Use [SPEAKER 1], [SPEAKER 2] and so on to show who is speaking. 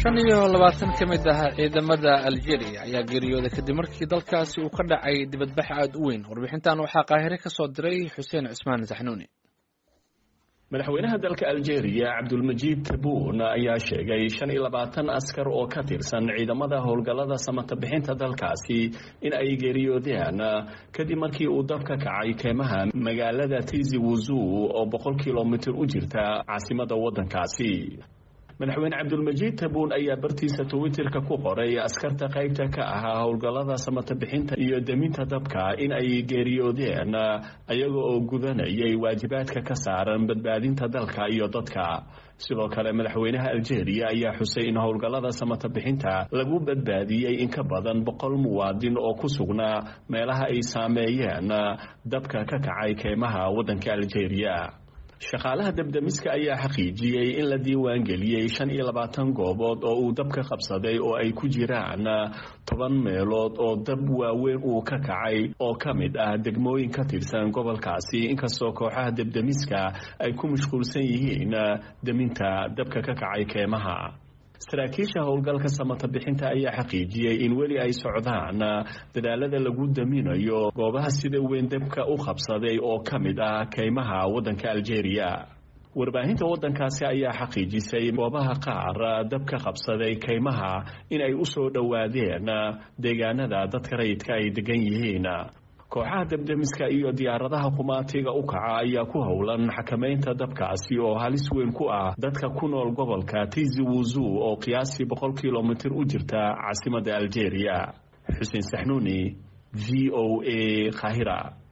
[SPEAKER 1] 25 ka mid ah ciidamada Algeria ayaa geeriyooday kadib markii dalkaasi uu ka dhacay dibadbax aad u weyn. Warbixintan waxaa Qaahire ka soo diray Xuseen Cismaan Saxnuuni.
[SPEAKER 2] madaxweynaha dalka Algeria Abdulmajid Tebboune ayaa sheegay 25 askar oo ka tirsan ciidamada howlgallada samata bixinta dalkaasi in ay geeriyoodeen kadib markii uu dab ka kacay keymaha magaalada Tizi Ouzou oo 100 kiiloomitir u jirta caasimadda waddankaasi. madaxweyne Abdulmajid Tebboune ayaa bartiisa Twitterka ku qoray askarta qaybta ka ah howlgallada samata bixinta iyo deminta dabka in ay geeriyoodeen ayaga oo gudanayay waajibaadka ka saaran badbaadinta dalka iyo dadka. sidoo kale madaxweynaha Algeria ayaa xusay in howlgallada samata bixinta lagu badbaadiyay in ka badan 100 muwaadin oo ku sugnaa meelaha ay saameeyeen dabka ka kacay keymaha waddanka Algeria. shaqaalaha dabdamiska ayaa xaqiijiyay in la diiwaan geliyay 25 goobood oo uu dabka qabsaday oo ay ku jiraan 10 meelood oo dab waaweyn uu ka kacay oo ka mid ah degmooyin ka tirsan gobolkaasi, inkastoo kooxaha dabdamiska ay ku mashquulsan yihiin deminta dabka ka kacay keymaha. saraakiisha howlgalka samata bixinta ayaa xaqiijiyay in weli ay socdaan dadaalada lagu daminayo goobaha sida weyn dabka u qabsaday oo ka mid ah keymaha waddanka Algeria. warbaahinta waddankaasi ayaa xaqiijisay goobaha qaar dabka qabsaday keymaha in ay u soo dhowaadeen deegaanada dadka rayidka ay degan yihiin. kooxaha dabdamiska iyo diyaaradaha qumaatiga u kaca ayaa ku howlan xakamaynta dabkaasi oo halis weyn ku ah dadka ku nool gobolka Tizi Ouzou oo qiyaastii 100 kiiloomitir u jirta caasimadda Algeria. Xuseen Saxnuuni, VOA, Qaahira.